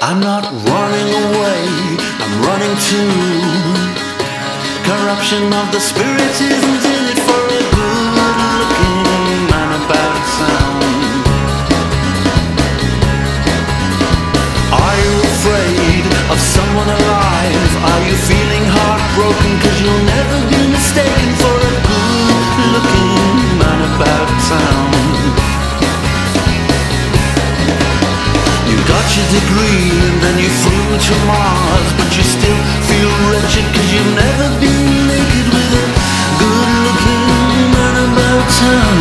I'm not running away, I'm running to corruption of the spirit isn't in it for a good-looking man about town. Are you afraid of someone alive? Are you feeling heartbroken cause you'll never be mistaken for a good-looking man about town? You got your degree and then you flew to Mars, but you still feel wretched cause you've never been naked with a good-looking man about town.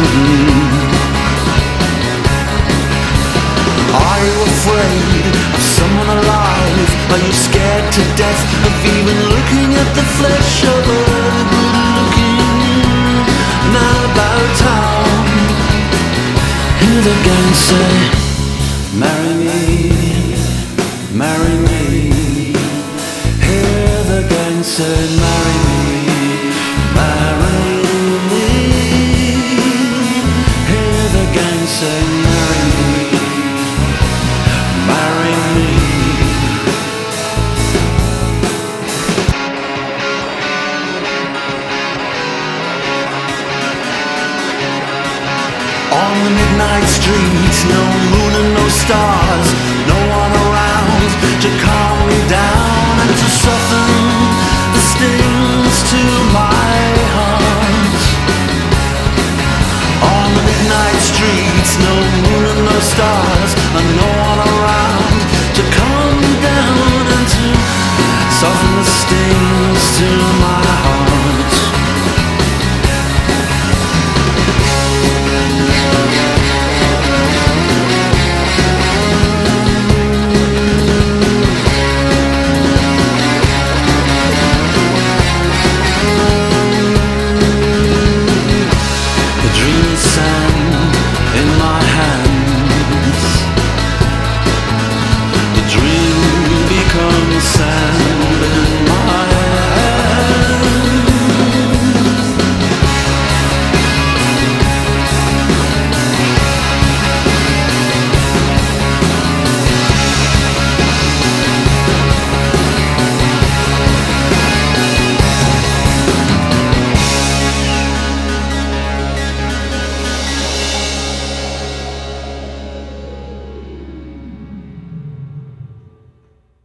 Are you afraid of someone alive? Are you scared to death of even looking at the flesh of a good-looking man about town? Hear the gang say, marry me, marry me. Hear the gang say, marry me, marry me. Hear the gang say, marry me, marry me. On the midnight streets, no moon and no stars, no one around to calm me down and to soften the stings to my heart. On the midnight streets, no moon and no stars, and no one around to calm me down and to soften the stings to my heart.